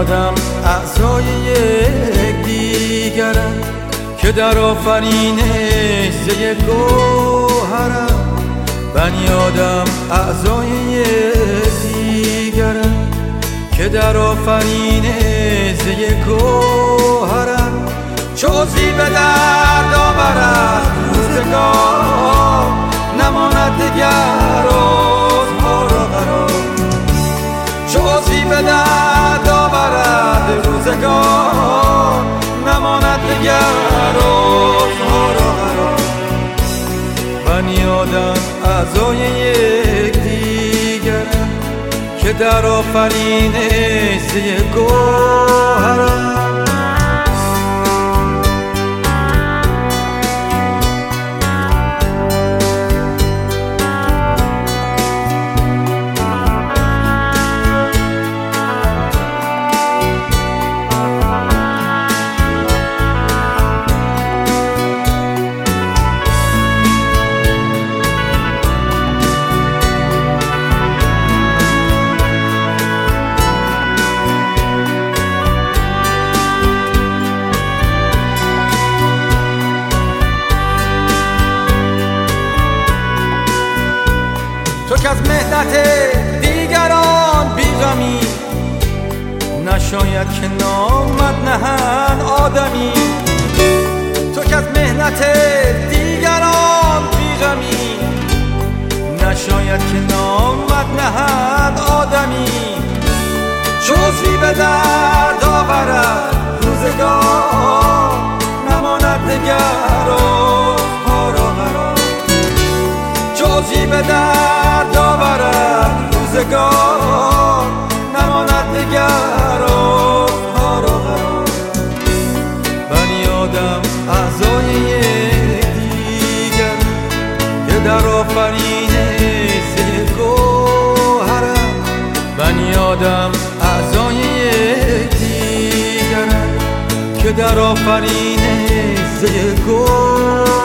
آدم اعضای یکدیگرن که در آفرینش ز یک گوهرن. بنی آدم اعضای یکدیگرن که در آفرینش ز یک گوهرن. چو عضوی به درد آورد روزگار نماند دگر عضوها را قرار. چو عضوی به درد آورد روزگار نماند دگر عضوها را قرار. بنی آدم اعضای یکدیگرن که در آفرینش ز یک گوهرن. تو که از مهنت دیگران بیغمی نشاید که نامت نهند آدمی. تو که از مهنت دیگران بیغمی نشاید که نامت نهند آدمی. چو عضوی به درد آورد روزگار نماند دگر عضوها را قرار. چو عضوی به درد آورد روزگار نماند دگر عضوها را قرار. بنی آدم اعضای یکدیگر که در آفرینش ز یک گوهرن. بنی آدم اعضای یکدیگرن که در آفرینش ز یک گوهرن.